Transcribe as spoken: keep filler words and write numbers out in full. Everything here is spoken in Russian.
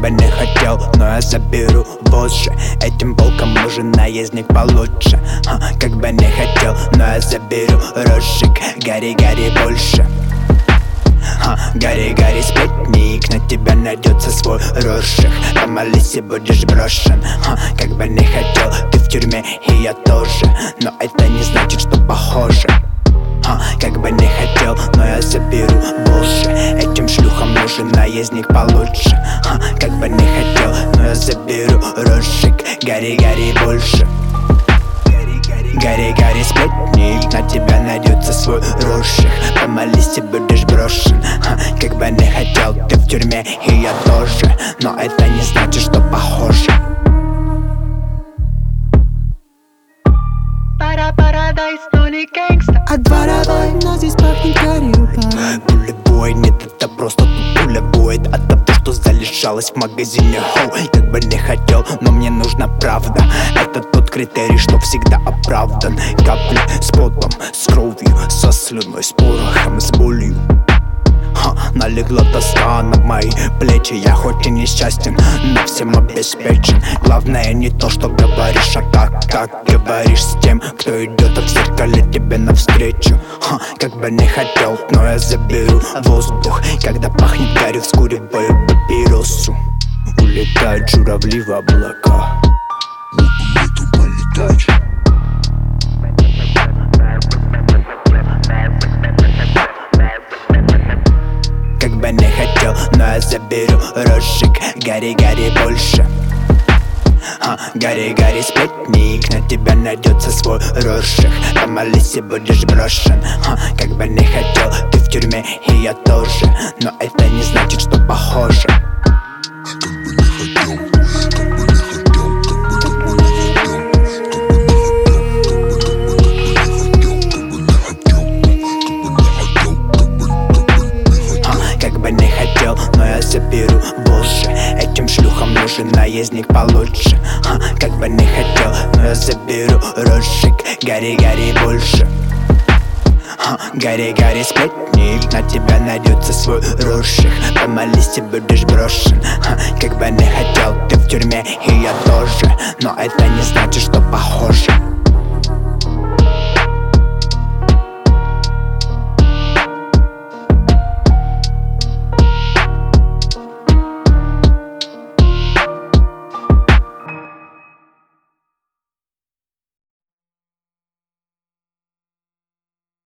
бы не хотел, но я заберу позже. Этим волком уже наездник получше. а, Как бы не хотел, но я заберу розжиг. Гори, гори больше. а, Гори, гори, сплетник, на тебя найдется свой розжиг. Помолись и будешь брошен. а, Как бы не хотел, ты в тюрьме и я тоже, но это не значит, что похоже. а, Как бы не хотел, но я заберу больше. Этим шлюхам нужен наездник получше. а, Как бы не хотел, но я заберу розжиг. Гори, гори больше. Гори, гори, сплетник, на тебя найдется свой розжиг. Помолись и будешь брошен. а, Как бы не хотел, ты в тюрьме и я тоже, но это не значит, что похоже. Парадайз, но не гэнгста. А дворовой, но здесь пахнет гарью. Пулебой, нет, это просто тут пулебой. От того, что залежалось в магазине хоу. Как бы не хотел, но мне нужна правда. Это тот критерий, что всегда оправдан. Капли с потом, с кровью, со слюной, с порохом, с болью. Ха, налегла тоска на мои плечи. Я хоть и несчастен, но всем обеспечен. Главное не то, что говоришь, а как, как говоришь с тем, кто идет в зеркале тебе навстречу. Ха, Как бы не хотел, но я заберу воздух. Когда пахнет гарью, вскуриваю папиросу. Улетают журавли в облака. Буду полетать. Как бы не хотел, но я заберу розжиг. Гори, гори больше. а, Гори, гори, сплетник, на тебя найдется свой розжиг. Помолись и будешь брошен. а, Как бы не хотел, ты в тюрьме и я тоже, но это не значит, что похоже. Как бы не хотел, как бы не хотел, как бы не хотел, Как бы не хотел, но я заберу больше. Этим шлюхам нужен наездник получше. а, Как бы не хотел, но я заберу розжиг. Гори, гори больше. а, Гори, гори, сплетник, на тебя найдется свой розжиг. Помолись и будешь брошен. а, Как бы не хотел, ты в тюрьме и я тоже, но это не значит, что похоже.